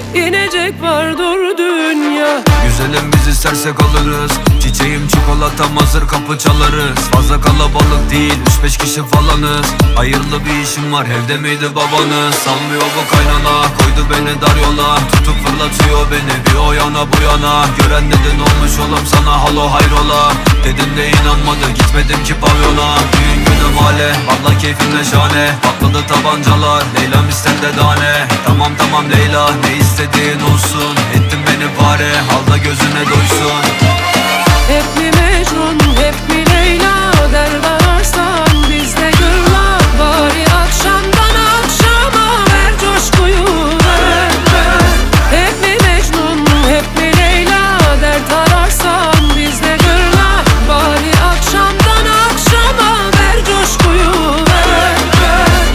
İnecek vardır dünya. Güzelim biz istersek alırız. Çiçeğim çikolatam hazır kapı çalarız. Fazla kalabalık değil 3-5 kişi falanız. Hayırlı bir işim var evde miydi babanız? Salmıyor bu kaynana koydu beni dar yola. Tutup fırlatıyor beni bir o yana bu yana. Gören dedin olmuş oğlum sana halo hayrola. Dedim de inanmadı gitmedim ki pavyona. Düğün günü mahalle valla keyfimle şahane. Patladı tabancalar Leyla'm istedi tane. Tamam tamam Leyla ne istediğin olsun. Ettin beni pare al da gözüne doysun. Hep mi Mecnun, hep mi Leyla? Dert ararsan bizde gırla. Bari akşamdan akşama ver coşkuyu ver, ver. Hep mi Mecnun, hep mi Leyla? Dert ararsan bizde gırla. Bari akşamdan akşama ver coşkuyu ver, ver.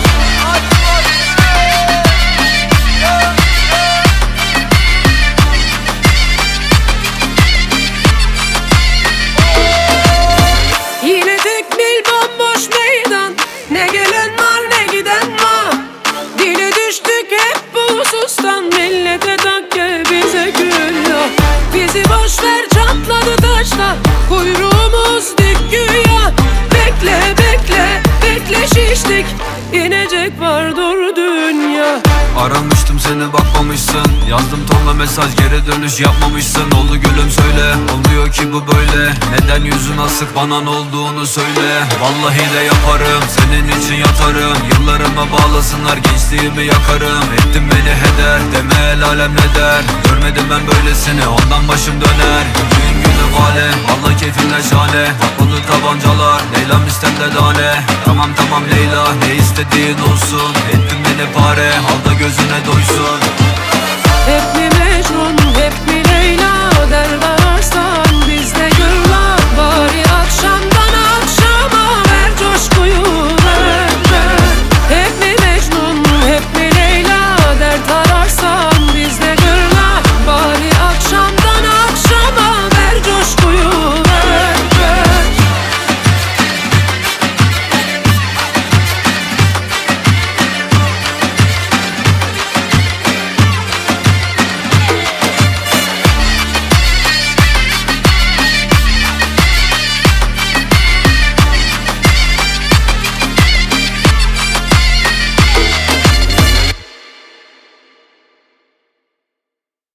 Yine tekmil bomboş meydan. Ne gelen var ne giden var. Dile düştük hep bu husustan. Millete takke bize gül yok. Bizi boşver çatladı taşlar. Kuyruğumuz dik güya. Bekle bekle bekle şiştik. İnecek vardır dünya. Aramıştım seni bakmamışsın. Yazdım tonla mesaj geri dönüş yapmamışsın. Oldu gülüm söyle olmuyor ki bu böyle. Neden yüzün asık bana ne olduğunu söyle. Vallahi de yaparım senin için yatarım. Yıllarıma bağlasınlar gençliğimi yakarım. Ettin beni heder deme el alem ne der. Görmedim ben böylesini ondan başım döner. Düğün günü vale valla keyfimle şahane. Patladı tabancalar Leyla'm istedi tane. Tamam tamam Leyla ne istediğin olsun. Ettin beni pare al da gözüne doysun.